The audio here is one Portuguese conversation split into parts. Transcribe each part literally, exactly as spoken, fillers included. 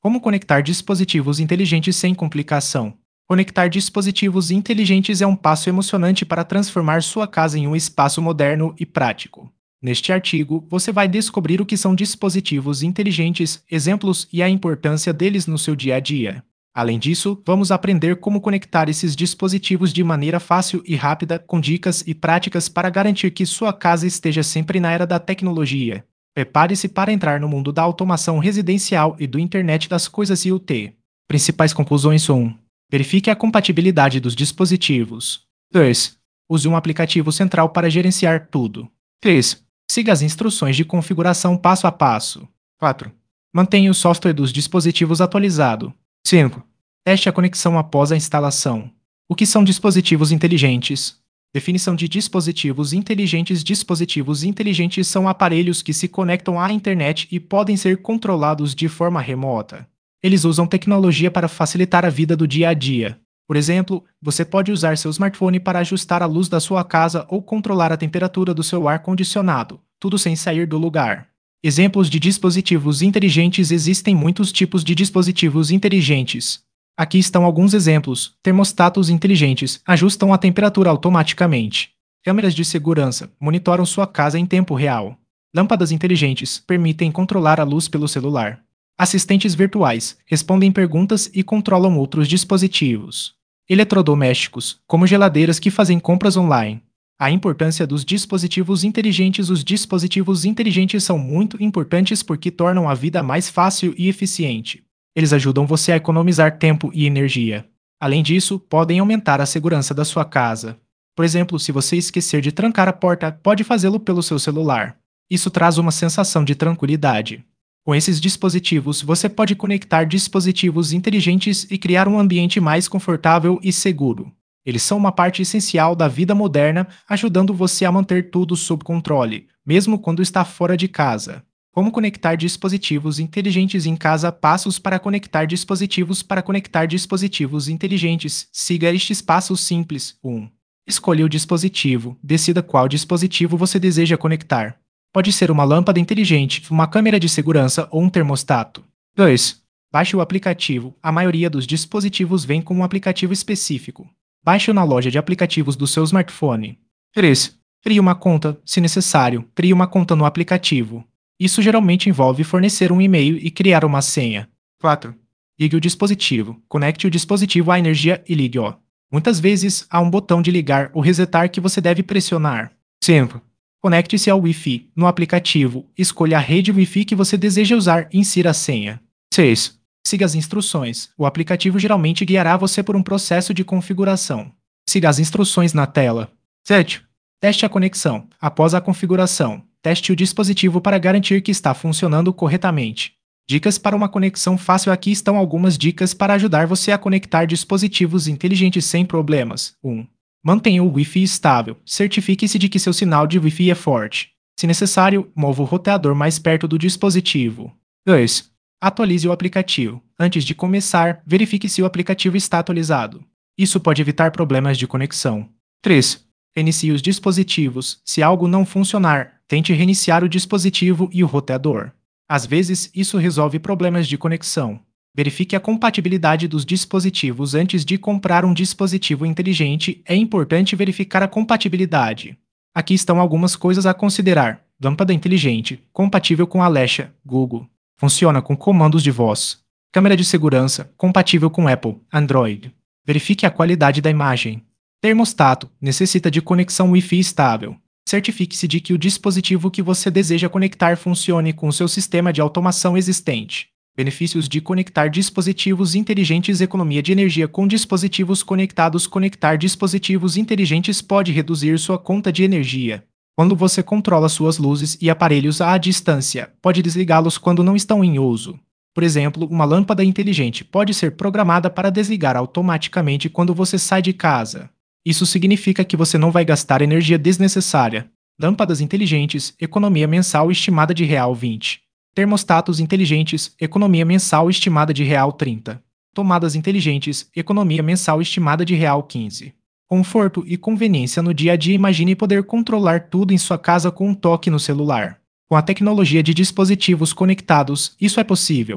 Como conectar dispositivos inteligentes sem complicação? Conectar dispositivos inteligentes é um passo emocionante para transformar sua casa em um espaço moderno e prático. Neste artigo, você vai descobrir o que são dispositivos inteligentes, exemplos e a importância deles no seu dia a dia. Além disso, vamos aprender como conectar esses dispositivos de maneira fácil e rápida, com dicas e práticas para garantir que sua casa esteja sempre na era da tecnologia. Prepare-se para entrar no mundo da automação residencial e do Internet das Coisas I o T. Principais conclusões um. Verifique a compatibilidade dos dispositivos. dois. Use um aplicativo central para gerenciar tudo. três. Siga as instruções de configuração passo a passo. quatro. Mantenha o software dos dispositivos atualizado. cinco. Teste a conexão após a instalação. O que são dispositivos inteligentes? Definição de dispositivos inteligentes. Dispositivos inteligentes são aparelhos que se conectam à internet e podem ser controlados de forma remota. Eles usam tecnologia para facilitar a vida do dia a dia. Por exemplo, você pode usar seu smartphone para ajustar a luz da sua casa ou controlar a temperatura do seu ar-condicionado, tudo sem sair do lugar. Exemplos de dispositivos inteligentes. Existem muitos tipos de dispositivos inteligentes. Aqui estão alguns exemplos. Termostatos inteligentes ajustam a temperatura automaticamente. Câmeras de segurança monitoram sua casa em tempo real. Lâmpadas inteligentes permitem controlar a luz pelo celular. Assistentes virtuais respondem perguntas e controlam outros dispositivos. Eletrodomésticos, como geladeiras que fazem compras online. A importância dos dispositivos inteligentes. Os dispositivos inteligentes são muito importantes porque tornam a vida mais fácil e eficiente. Eles ajudam você a economizar tempo e energia. Além disso, podem aumentar a segurança da sua casa. Por exemplo, se você esquecer de trancar a porta, pode fazê-lo pelo seu celular. Isso traz uma sensação de tranquilidade. Com esses dispositivos, você pode conectar dispositivos inteligentes e criar um ambiente mais confortável e seguro. Eles são uma parte essencial da vida moderna, ajudando você a manter tudo sob controle, mesmo quando está fora de casa. Como conectar dispositivos inteligentes em casa? Passos para conectar dispositivos. Para conectar dispositivos inteligentes, siga estes passos simples. um. Escolha o dispositivo. Decida qual dispositivo você deseja conectar. Pode ser uma lâmpada inteligente, uma câmera de segurança ou um termostato. dois. Baixe o aplicativo. A maioria dos dispositivos vem com um aplicativo específico. Baixe-o na loja de aplicativos do seu smartphone. três. Crie uma conta. Se necessário, crie uma conta no aplicativo. Isso geralmente envolve fornecer um e-mail e criar uma senha. quatro. Ligue o dispositivo. Conecte o dispositivo à energia e ligue-o. Muitas vezes, há um botão de ligar ou resetar que você deve pressionar. cinco. Conecte-se ao Wi-Fi. No aplicativo, escolha a rede Wi-Fi que você deseja usar e insira a senha. seis. Siga as instruções. O aplicativo geralmente guiará você por um processo de configuração. Siga as instruções na tela. sete. Teste a conexão. Após a configuração, teste o dispositivo para garantir que está funcionando corretamente. Dicas para uma conexão fácil. Aqui estão algumas dicas para ajudar você a conectar dispositivos inteligentes sem problemas. um. Mantenha o Wi-Fi estável. Certifique-se de que seu sinal de Wi-Fi é forte. Se necessário, mova o roteador mais perto do dispositivo. dois. Atualize o aplicativo. Antes de começar, verifique se o aplicativo está atualizado. Isso pode evitar problemas de conexão. três. Reinicie os dispositivos. Se algo não funcionar, tente reiniciar o dispositivo e o roteador. Às vezes, isso resolve problemas de conexão. Verifique a compatibilidade dos dispositivos antes de comprar um dispositivo inteligente. É importante verificar a compatibilidade. Aqui estão algumas coisas a considerar. Lâmpada inteligente, compatível com Alexa, Google. Funciona com comandos de voz. Câmera de segurança, compatível com Apple, Android. Verifique a qualidade da imagem. Termostato, necessita de conexão Wi-Fi estável. Certifique-se de que o dispositivo que você deseja conectar funcione com o seu sistema de automação existente. Benefícios de conectar dispositivos inteligentes. Economia de energia com dispositivos conectados. Conectar dispositivos inteligentes pode reduzir sua conta de energia. Quando você controla suas luzes e aparelhos à distância, pode desligá-los quando não estão em uso. Por exemplo, uma lâmpada inteligente pode ser programada para desligar automaticamente quando você sai de casa. Isso significa que você não vai gastar energia desnecessária. Lâmpadas inteligentes, economia mensal estimada de real vinte. Termostatos inteligentes, economia mensal estimada de real trinta. Tomadas inteligentes, economia mensal estimada de real quinze. Conforto e conveniência no dia a dia. Imagine poder controlar tudo em sua casa com um toque no celular. Com a tecnologia de dispositivos conectados, isso é possível.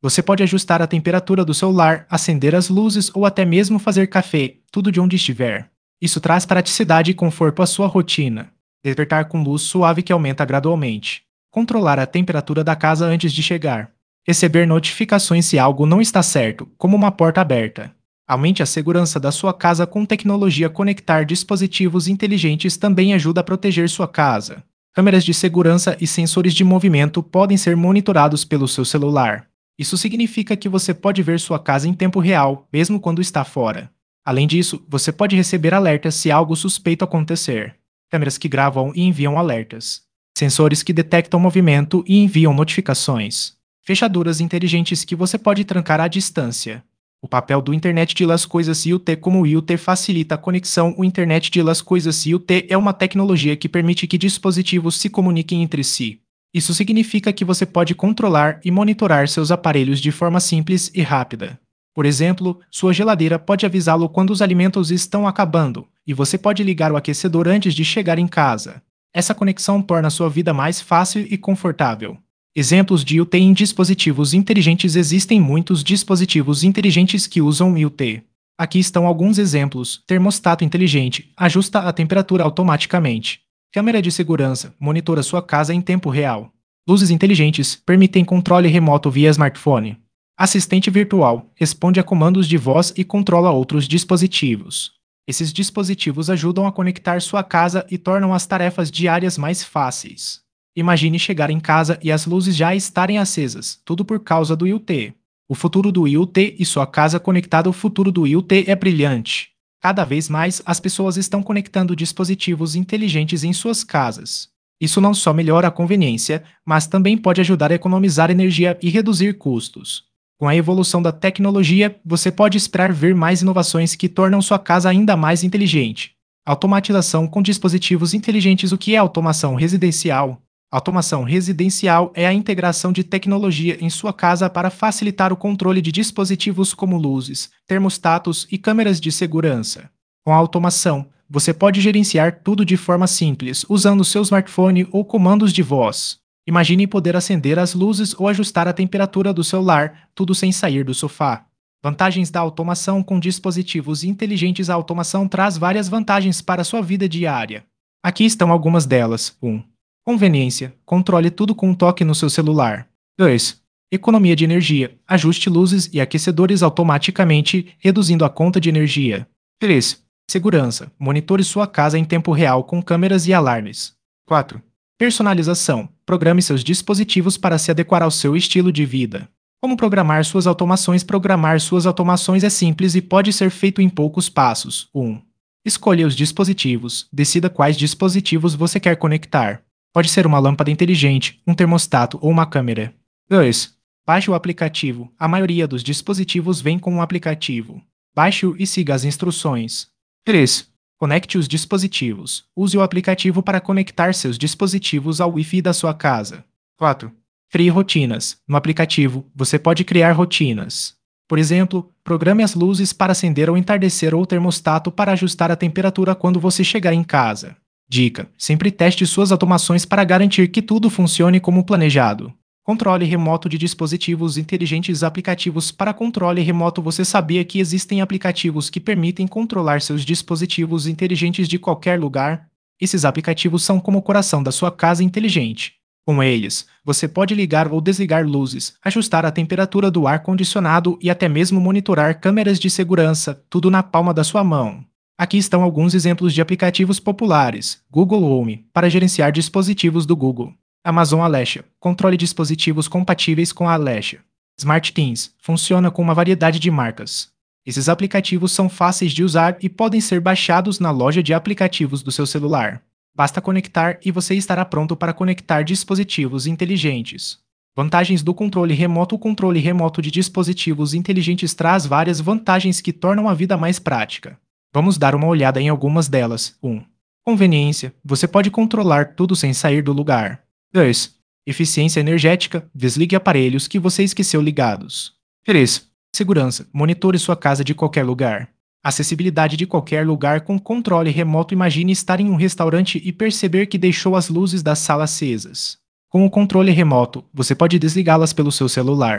Você pode ajustar a temperatura do seu lar, acender as luzes ou até mesmo fazer café, tudo de onde estiver. Isso traz praticidade e conforto à sua rotina. Despertar com luz suave que aumenta gradualmente. Controlar a temperatura da casa antes de chegar. Receber notificações se algo não está certo, como uma porta aberta. Aumente a segurança da sua casa com tecnologia. Conectar dispositivos inteligentes também ajuda a proteger sua casa. Câmeras de segurança e sensores de movimento podem ser monitorados pelo seu celular. Isso significa que você pode ver sua casa em tempo real, mesmo quando está fora. Além disso, você pode receber alertas se algo suspeito acontecer. Câmeras que gravam e enviam alertas. Sensores que detectam movimento e enviam notificações. Fechaduras inteligentes que você pode trancar à distância. O papel do Internet das Coisas I o T. Como o I o T facilita a conexão, o Internet das Coisas I o T é uma tecnologia que permite que dispositivos se comuniquem entre si. Isso significa que você pode controlar e monitorar seus aparelhos de forma simples e rápida. Por exemplo, sua geladeira pode avisá-lo quando os alimentos estão acabando, e você pode ligar o aquecedor antes de chegar em casa. Essa conexão torna sua vida mais fácil e confortável. Exemplos de I o T em dispositivos inteligentes. Existem muitos dispositivos inteligentes que usam I o T. Aqui estão alguns exemplos. Termostato inteligente, ajusta a temperatura automaticamente. Câmera de segurança, monitora sua casa em tempo real. Luzes inteligentes, permitem controle remoto via smartphone. Assistente virtual, responde a comandos de voz e controla outros dispositivos. Esses dispositivos ajudam a conectar sua casa e tornam as tarefas diárias mais fáceis. Imagine chegar em casa e as luzes já estarem acesas, tudo por causa do I o T. O futuro do I o T e sua casa conectada. O futuro do I o T é brilhante. Cada vez mais, as pessoas estão conectando dispositivos inteligentes em suas casas. Isso não só melhora a conveniência, mas também pode ajudar a economizar energia e reduzir custos. Com a evolução da tecnologia, você pode esperar ver mais inovações que tornam sua casa ainda mais inteligente. Automatização com dispositivos inteligentes. O que é automação residencial? Automação residencial é a integração de tecnologia em sua casa para facilitar o controle de dispositivos como luzes, termostatos e câmeras de segurança. Com a automação, você pode gerenciar tudo de forma simples, usando seu smartphone ou comandos de voz. Imagine poder acender as luzes ou ajustar a temperatura do seu lar, tudo sem sair do sofá. Vantagens da automação com dispositivos inteligentes. A automação traz várias vantagens para a sua vida diária. Aqui estão algumas delas. um. Conveniência. Controle tudo com um toque no seu celular. dois. Economia de energia. Ajuste luzes e aquecedores automaticamente, reduzindo a conta de energia. três. Segurança. Monitore sua casa em tempo real com câmeras e alarmes. quatro. Personalização. Programe seus dispositivos para se adequar ao seu estilo de vida. Como programar suas automações? Programar suas automações é simples e pode ser feito em poucos passos. um. Escolha os dispositivos. Decida quais dispositivos você quer conectar. Pode ser uma lâmpada inteligente, um termostato ou uma câmera. dois. Baixe o aplicativo. A maioria dos dispositivos vem com um aplicativo. Baixe-o e siga as instruções. três. Conecte os dispositivos. Use o aplicativo para conectar seus dispositivos ao Wi-Fi da sua casa. quatro. Crie rotinas. No aplicativo, você pode criar rotinas. Por exemplo, programe as luzes para acender ao entardecer ou o termostato para ajustar a temperatura quando você chegar em casa. Dica: sempre teste suas automações para garantir que tudo funcione como planejado. Controle remoto de dispositivos inteligentes. Aplicativos para controle remoto. Você sabia que existem aplicativos que permitem controlar seus dispositivos inteligentes de qualquer lugar? Esses aplicativos são como o coração da sua casa inteligente. Com eles, você pode ligar ou desligar luzes, ajustar a temperatura do ar-condicionado e até mesmo monitorar câmeras de segurança, tudo na palma da sua mão. Aqui estão alguns exemplos de aplicativos populares. Google Home, para gerenciar dispositivos do Google. Amazon Alexa, controle dispositivos compatíveis com a Alexa. SmartThings, funciona com uma variedade de marcas. Esses aplicativos são fáceis de usar e podem ser baixados na loja de aplicativos do seu celular. Basta conectar e você estará pronto para conectar dispositivos inteligentes. Vantagens do controle remoto. O controle remoto de dispositivos inteligentes traz várias vantagens que tornam a vida mais prática. Vamos dar uma olhada em algumas delas. um. Conveniência. Você pode controlar tudo sem sair do lugar. dois. Eficiência energética. Desligue aparelhos que você esqueceu ligados. três. Segurança. Monitore sua casa de qualquer lugar. Acessibilidade de qualquer lugar com controle remoto. Imagine estar em um restaurante e perceber que deixou as luzes da sala acesas. Com o controle remoto, você pode desligá-las pelo seu celular.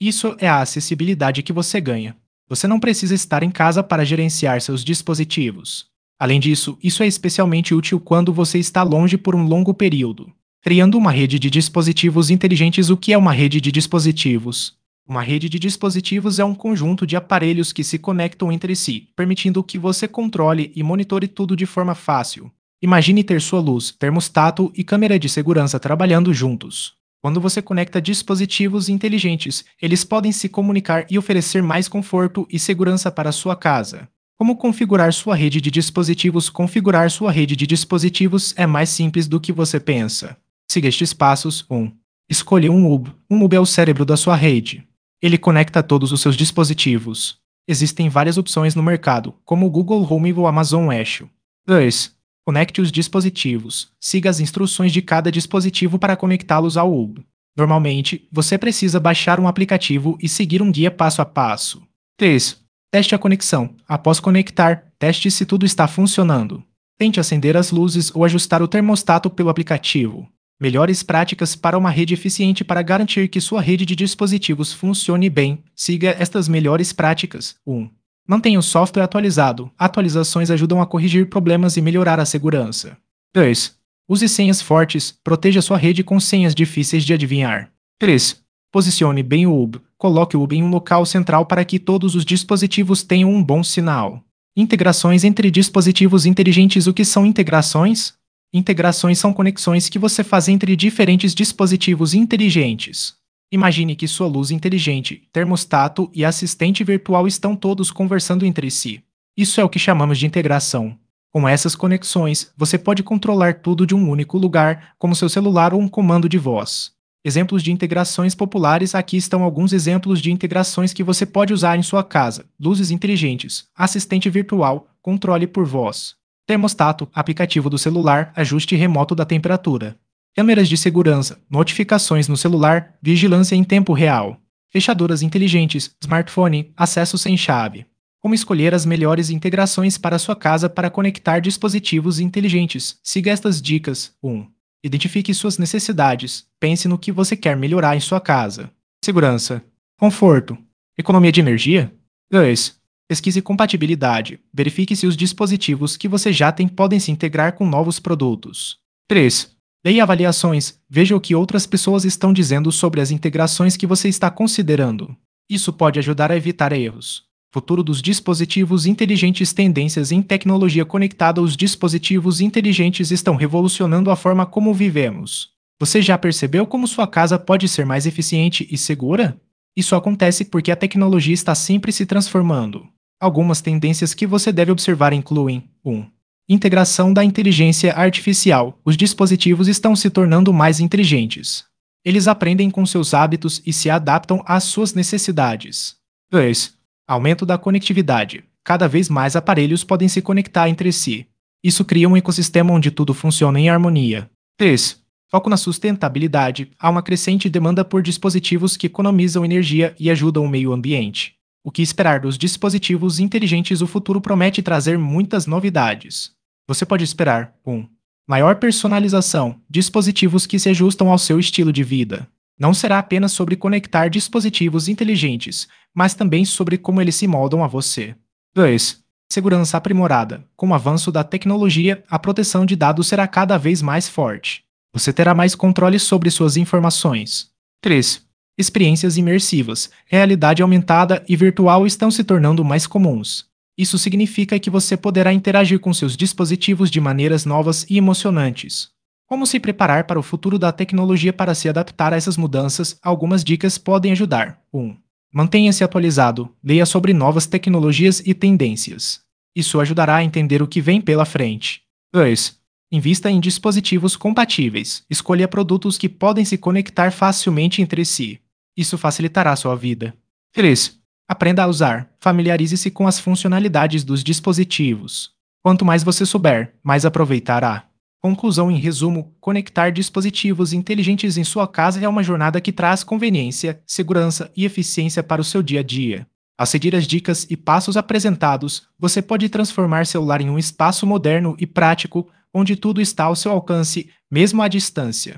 Isso é a acessibilidade que você ganha. Você não precisa estar em casa para gerenciar seus dispositivos. Além disso, isso é especialmente útil quando você está longe por um longo período. Criando uma rede de dispositivos inteligentes. O que é uma rede de dispositivos? Uma rede de dispositivos é um conjunto de aparelhos que se conectam entre si, permitindo que você controle e monitore tudo de forma fácil. Imagine ter sua luz, termostato e câmera de segurança trabalhando juntos. Quando você conecta dispositivos inteligentes, eles podem se comunicar e oferecer mais conforto e segurança para a sua casa. Como configurar sua rede de dispositivos? Configurar sua rede de dispositivos é mais simples do que você pensa. Siga estes passos. um. Escolha um hub. Um hub é o cérebro da sua rede. Ele conecta todos os seus dispositivos. Existem várias opções no mercado, como o Google Home e o Amazon Echo. dois. Conecte os dispositivos. Siga as instruções de cada dispositivo para conectá-los ao hub. Normalmente, você precisa baixar um aplicativo e seguir um guia passo a passo. três. Teste a conexão. Após conectar, teste se tudo está funcionando. Tente acender as luzes ou ajustar o termostato pelo aplicativo. Melhores práticas para uma rede eficiente. Para garantir que sua rede de dispositivos funcione bem, siga estas melhores práticas. um. Mantenha o software atualizado. Atualizações ajudam a corrigir problemas e melhorar a segurança. dois. Use senhas fortes. Proteja sua rede com senhas difíceis de adivinhar. três. Posicione bem o hub. Coloque o hub em um local central para que todos os dispositivos tenham um bom sinal. Integrações entre dispositivos inteligentes. O que são integrações? Integrações são conexões que você faz entre diferentes dispositivos inteligentes. Imagine que sua luz inteligente, termostato e assistente virtual estão todos conversando entre si. Isso é o que chamamos de integração. Com essas conexões, você pode controlar tudo de um único lugar, como seu celular ou um comando de voz. Exemplos de integrações populares. Aqui estão alguns exemplos de integrações que você pode usar em sua casa: luzes inteligentes, assistente virtual, controle por voz, termostato, aplicativo do celular, ajuste remoto da temperatura, câmeras de segurança, notificações no celular, vigilância em tempo real, fechaduras inteligentes, smartphone, acesso sem chave. Como escolher as melhores integrações para sua casa para conectar dispositivos inteligentes? Siga estas dicas. um. Identifique suas necessidades. Pense no que você quer melhorar em sua casa. Segurança. Conforto. Economia de energia. dois. Pesquise compatibilidade. Verifique se os dispositivos que você já tem podem se integrar com novos produtos. três. Leia avaliações. Veja o que outras pessoas estão dizendo sobre as integrações que você está considerando. Isso pode ajudar a evitar erros. Futuro dos dispositivos inteligentes. Tendências em tecnologia conectada. Os dispositivos inteligentes estão revolucionando a forma como vivemos. Você já percebeu como sua casa pode ser mais eficiente e segura? Isso acontece porque a tecnologia está sempre se transformando. Algumas tendências que você deve observar incluem: um. Integração da inteligência artificial. Os dispositivos estão se tornando mais inteligentes. Eles aprendem com seus hábitos e se adaptam às suas necessidades. dois. Aumento da conectividade. Cada vez mais aparelhos podem se conectar entre si. Isso cria um ecossistema onde tudo funciona em harmonia. três. Foco na sustentabilidade. Há uma crescente demanda por dispositivos que economizam energia e ajudam o meio ambiente. O que esperar dos dispositivos inteligentes? O futuro promete trazer muitas novidades. Você pode esperar um. Maior personalização. Dispositivos que se ajustam ao seu estilo de vida. Não será apenas sobre conectar dispositivos inteligentes, mas também sobre como eles se moldam a você. dois. Segurança aprimorada. Com o avanço da tecnologia, a proteção de dados será cada vez mais forte. Você terá mais controle sobre suas informações. três. Experiências imersivas. Realidade aumentada e virtual estão se tornando mais comuns. Isso significa que você poderá interagir com seus dispositivos de maneiras novas e emocionantes. Como se preparar para o futuro da tecnologia? Para se adaptar a essas mudanças, algumas dicas podem ajudar. um. Mantenha-se atualizado. Leia sobre novas tecnologias e tendências. Isso ajudará a entender o que vem pela frente. dois. Invista em dispositivos compatíveis. Escolha produtos que podem se conectar facilmente entre si. Isso facilitará sua vida. três. Aprenda a usar. Familiarize-se com as funcionalidades dos dispositivos. Quanto mais você souber, mais aproveitará. Conclusão. Em resumo, conectar dispositivos inteligentes em sua casa é uma jornada que traz conveniência, segurança e eficiência para o seu dia a dia. Ao seguir as dicas e passos apresentados, você pode transformar seu lar em um espaço moderno e prático, onde tudo está ao seu alcance, mesmo à distância.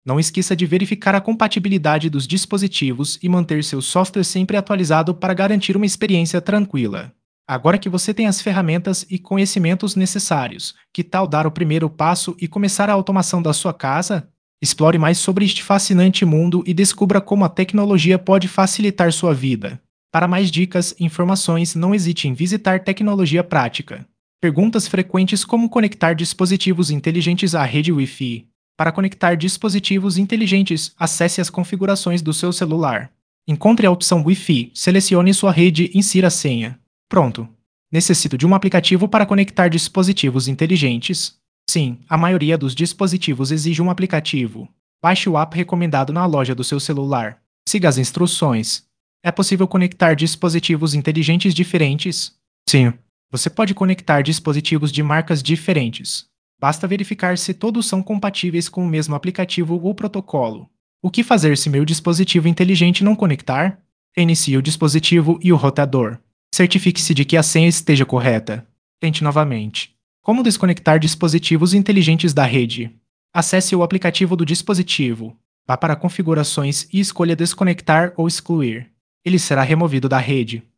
Não esqueça de verificar a compatibilidade dos dispositivos e manter seu software sempre atualizado para garantir uma experiência tranquila. Agora que você tem as ferramentas e conhecimentos necessários, que tal dar o primeiro passo e começar a automação da sua casa? Explore mais sobre este fascinante mundo e descubra como a tecnologia pode facilitar sua vida. Para mais dicas e informações, não hesite em visitar Tecnologia Prática. Perguntas frequentes como conectar dispositivos inteligentes à rede Wi-Fi. Para conectar dispositivos inteligentes, acesse as configurações do seu celular. Encontre a opção Wi-Fi, selecione sua rede e insira a senha. Pronto! Necessito de um aplicativo para conectar dispositivos inteligentes? Sim, a maioria dos dispositivos exige um aplicativo. Baixe o app recomendado na loja do seu celular. Siga as instruções. É possível conectar dispositivos inteligentes diferentes? Sim. Você pode conectar dispositivos de marcas diferentes. Basta verificar se todos são compatíveis com o mesmo aplicativo ou protocolo. O que fazer se meu dispositivo inteligente não conectar? Inicie o dispositivo e o roteador. Certifique-se de que a senha esteja correta. Tente novamente. Como desconectar dispositivos inteligentes da rede? Acesse o aplicativo do dispositivo. Vá para Configurações e escolha Desconectar ou Excluir. Ele será removido da rede.